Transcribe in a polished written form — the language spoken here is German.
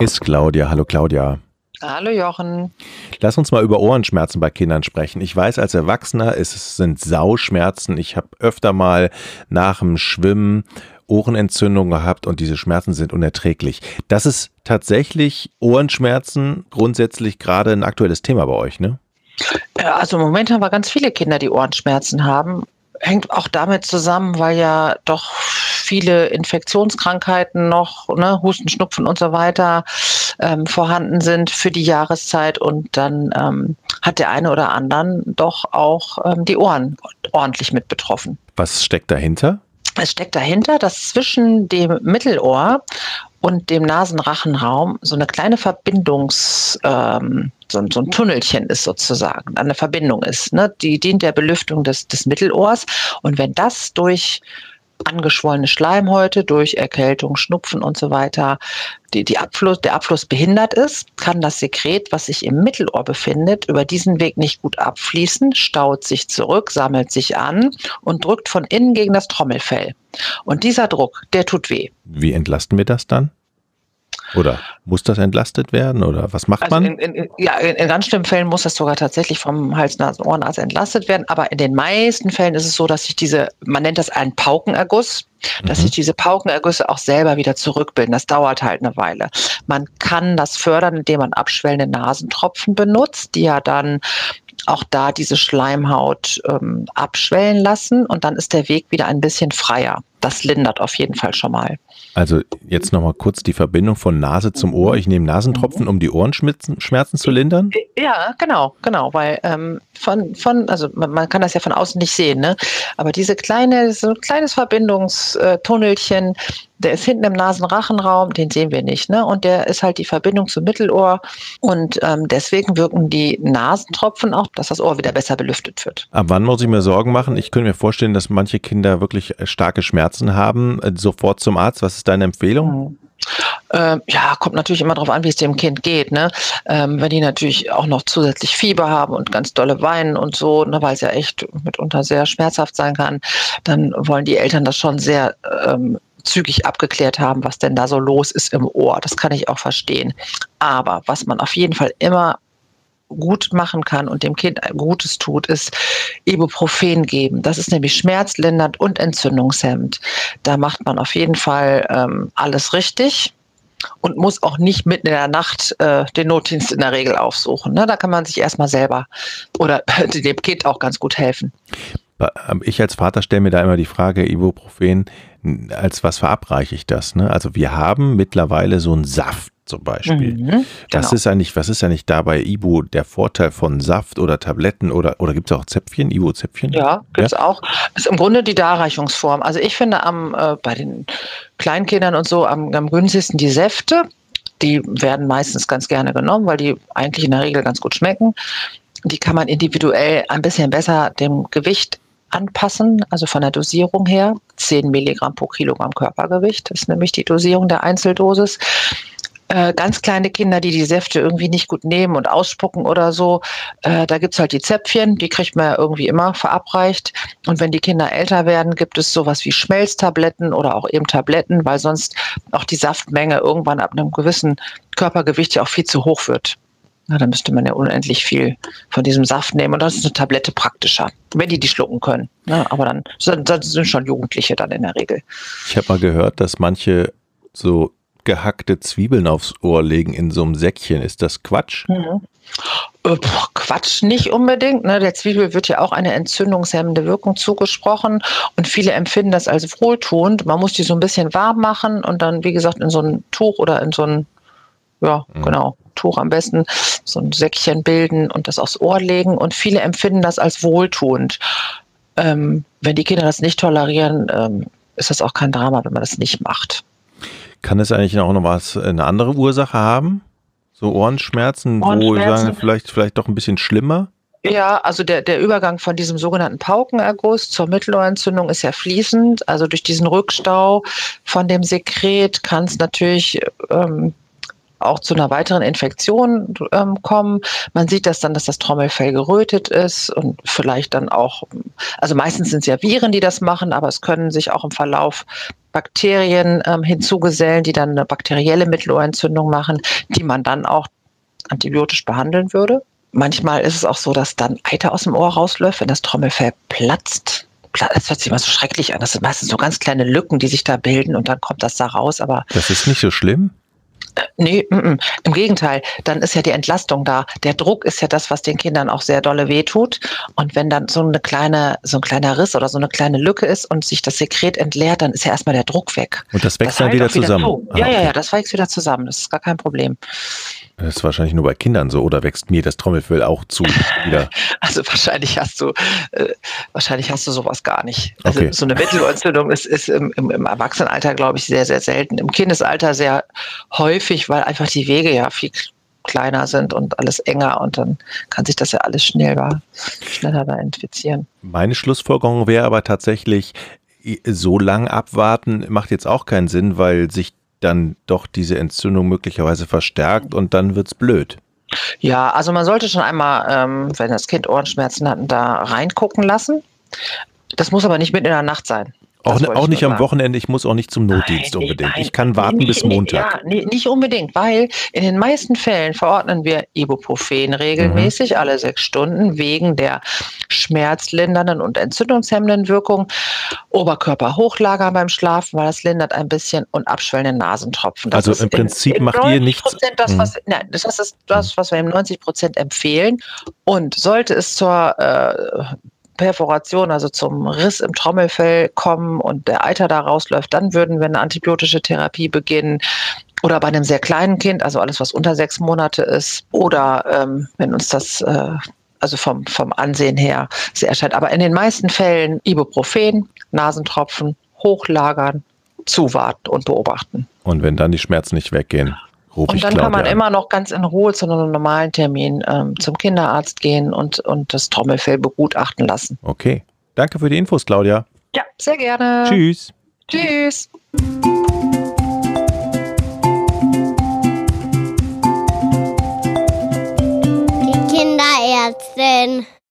Ist Claudia. Hallo Claudia. Hallo Jochen. Lass uns mal über Ohrenschmerzen bei Kindern sprechen. Ich weiß als Erwachsener, es sind Sauschmerzen. Ich habe öfter mal nach dem Schwimmen Ohrenentzündung gehabt und diese Schmerzen sind unerträglich. Das ist tatsächlich Ohrenschmerzen grundsätzlich gerade ein aktuelles Thema bei euch, ne? Ja, also im Moment haben wir ganz viele Kinder, die Ohrenschmerzen haben. Hängt auch damit zusammen, weil ja doch viele Infektionskrankheiten noch, ne, Husten, Schnupfen und so weiter vorhanden sind für die Jahreszeit. Und dann hat der eine oder anderen doch auch die Ohren ordentlich mit betroffen. Was steckt dahinter? Es steckt dahinter, dass zwischen dem Mittelohr und dem Nasenrachenraum so eine kleine so ein Tunnelchen ist sozusagen, eine Verbindung ist. Ne? Die dient der Belüftung des Mittelohrs. Und wenn das durch angeschwollene Schleimhäute, durch Erkältung, Schnupfen und so weiter, der Abfluss behindert ist, kann das Sekret, was sich im Mittelohr befindet, über diesen Weg nicht gut abfließen, staut sich zurück, sammelt sich an und drückt von innen gegen das Trommelfell. Und dieser Druck, der tut weh. Wie entlasten wir das dann? Oder muss das entlastet werden? Oder was macht man? In ganz schlimmen Fällen muss das sogar tatsächlich vom Hals-Nasen-Ohrenarzt entlastet werden. Aber in den meisten Fällen ist es so, dass sich man nennt das einen Paukenerguss, dass sich diese Paukenergüsse auch selber wieder zurückbilden. Das dauert halt eine Weile. Man kann das fördern, indem man abschwellende Nasentropfen benutzt, die ja dann auch da diese Schleimhaut abschwellen lassen. Und dann ist der Weg wieder ein bisschen freier. Das lindert auf jeden Fall schon mal. Also jetzt nochmal kurz die Verbindung von Nase zum Ohr. Ich nehme Nasentropfen, um die Ohrenschmerzen zu lindern? Ja, genau, weil also man kann das ja von außen nicht sehen, ne? Aber so ein kleines Verbindungstunnelchen, der ist hinten im Nasenrachenraum, den sehen wir nicht, ne? Und der ist halt die Verbindung zum Mittelohr und deswegen wirken die Nasentropfen auch, dass das Ohr wieder besser belüftet wird. Ab wann muss ich mir Sorgen machen? Ich könnte mir vorstellen, dass manche Kinder wirklich starke Schmerzen haben. Sofort zum Arzt. Was ist deine Empfehlung? Ja, kommt natürlich immer darauf an, wie es dem Kind geht, ne? Wenn die natürlich auch noch zusätzlich Fieber haben und ganz dolle weinen und so, ne, weil es ja echt mitunter sehr schmerzhaft sein kann, dann wollen die Eltern das schon sehr zügig abgeklärt haben, was denn da so los ist im Ohr. Das kann ich auch verstehen. Aber was man auf jeden Fall immer gut machen kann und dem Kind ein Gutes tut, ist Ibuprofen geben. Das ist nämlich schmerzlindernd und entzündungshemmend. Da macht man auf jeden Fall alles richtig und muss auch nicht mitten in der Nacht den Notdienst in der Regel aufsuchen. Ne? Da kann man sich erstmal selber oder dem Kind auch ganz gut helfen. Ich als Vater stelle mir da immer die Frage, Ibuprofen, als was verabreiche ich das? Ne? Also wir haben mittlerweile so einen Saft zum Beispiel. Genau. Was ist eigentlich da bei Ibu der Vorteil von Saft oder Tabletten oder gibt es auch Zäpfchen, Ibu-Zäpfchen? Ja, gibt es auch. Ist im Grunde die Darreichungsform. Also ich finde bei den Kleinkindern und so am günstigsten die Säfte. Die werden meistens ganz gerne genommen, weil die eigentlich in der Regel ganz gut schmecken. Die kann man individuell ein bisschen besser dem Gewicht anpassen, also von der Dosierung her. 10 Milligramm pro Kilogramm Körpergewicht, das ist nämlich die Dosierung der Einzeldosis. Ganz kleine Kinder, die Säfte irgendwie nicht gut nehmen und ausspucken oder so, da gibt's halt die Zäpfchen, die kriegt man ja irgendwie immer verabreicht. Und wenn die Kinder älter werden, gibt es sowas wie Schmelztabletten oder auch eben Tabletten, weil sonst auch die Saftmenge irgendwann ab einem gewissen Körpergewicht ja auch viel zu hoch wird. Na, da müsste man ja unendlich viel von diesem Saft nehmen. Und das ist eine Tablette praktischer, wenn die schlucken können. Ja, aber dann sind schon Jugendliche dann in der Regel. Ich habe mal gehört, dass manche so gehackte Zwiebeln aufs Ohr legen in so einem Säckchen. Ist das Quatsch? Quatsch nicht unbedingt. Ne? Der Zwiebel wird ja auch eine entzündungshemmende Wirkung zugesprochen und viele empfinden das als wohltuend. Man muss die so ein bisschen warm machen und dann, wie gesagt, in so ein Tuch oder in so ein, Tuch am besten, so ein Säckchen bilden und das aufs Ohr legen. Und viele empfinden das als wohltuend. Wenn die Kinder das nicht tolerieren, ist das auch kein Drama, wenn man das nicht macht. Kann es eigentlich auch noch eine andere Ursache haben? So Ohrenschmerzen, wo wir sagen, vielleicht doch ein bisschen schlimmer? Ja, also der Übergang von diesem sogenannten Paukenerguss zur Mittelohrentzündung ist ja fließend. Also durch diesen Rückstau von dem Sekret kann es natürlich auch zu einer weiteren Infektion kommen. Man sieht das dann, dass das Trommelfell gerötet ist und vielleicht dann auch, also meistens sind es ja Viren, die das machen, aber es können sich auch im Verlauf Bakterien hinzugesellen, die dann eine bakterielle Mittelohrentzündung machen, die man dann auch antibiotisch behandeln würde. Manchmal ist es auch so, dass dann Eiter aus dem Ohr rausläuft, wenn das Trommelfell platzt. Das hört sich immer so schrecklich an. Das sind meistens so ganz kleine Lücken, die sich da bilden und dann kommt das da raus. Aber das ist nicht so schlimm? Nee, im Gegenteil, dann ist ja die Entlastung da. Der Druck ist ja das, was den Kindern auch sehr dolle wehtut. Und wenn dann so ein kleiner Riss oder so eine kleine Lücke ist und sich das Sekret entleert, dann ist ja erstmal der Druck weg. Und das wächst dann wieder zusammen? Ja, das wächst wieder zusammen. Das ist gar kein Problem. Das ist wahrscheinlich nur bei Kindern so, oder wächst mir das Trommelfell auch zu wieder? Also wahrscheinlich hast du sowas gar nicht. Also okay. So eine Mittelohrentzündung ist im Erwachsenenalter, glaube ich, sehr, sehr selten. Im Kindesalter sehr häufig, weil einfach die Wege ja viel kleiner sind und alles enger und dann kann sich das ja alles schneller da infizieren. Meine Schlussfolgerung wäre aber tatsächlich, so lang abwarten macht jetzt auch keinen Sinn, weil sich dann doch diese Entzündung möglicherweise verstärkt und dann wird's blöd. Ja, also man sollte schon einmal, wenn das Kind Ohrenschmerzen hat, da reingucken lassen. Das muss aber nicht mitten in der Nacht sein. Auch nicht am Wochenende, ich muss auch nicht zum Notdienst unbedingt. Ich kann warten bis Montag. Nicht unbedingt, weil in den meisten Fällen verordnen wir Ibuprofen regelmäßig, alle 6 Stunden, wegen der schmerzlindernden und entzündungshemmenden Wirkung. Oberkörper hochlagern beim Schlafen, weil das lindert ein bisschen, und abschwellende Nasentropfen. Das also im Prinzip macht ihr nichts. Das ist das, was wir im 90% empfehlen. Und sollte es zur Perforation, also zum Riss im Trommelfell kommen und der Eiter da rausläuft, dann würden wir eine antibiotische Therapie beginnen. Oder bei einem sehr kleinen Kind, also alles, was unter 6 Monate ist. Oder wenn uns das also vom Ansehen her sehr erscheint. Aber in den meisten Fällen Ibuprofen, Nasentropfen, hochlagern, zuwarten und beobachten. Und wenn dann die Schmerzen nicht weggehen, rufe ich Claudia an. Und dann kann man immer noch ganz in Ruhe zu einem normalen Termin zum Kinderarzt gehen und das Trommelfell begutachten lassen. Okay. Danke für die Infos, Claudia. Ja, sehr gerne. Tschüss. Tschüss. Die Kinderärztin.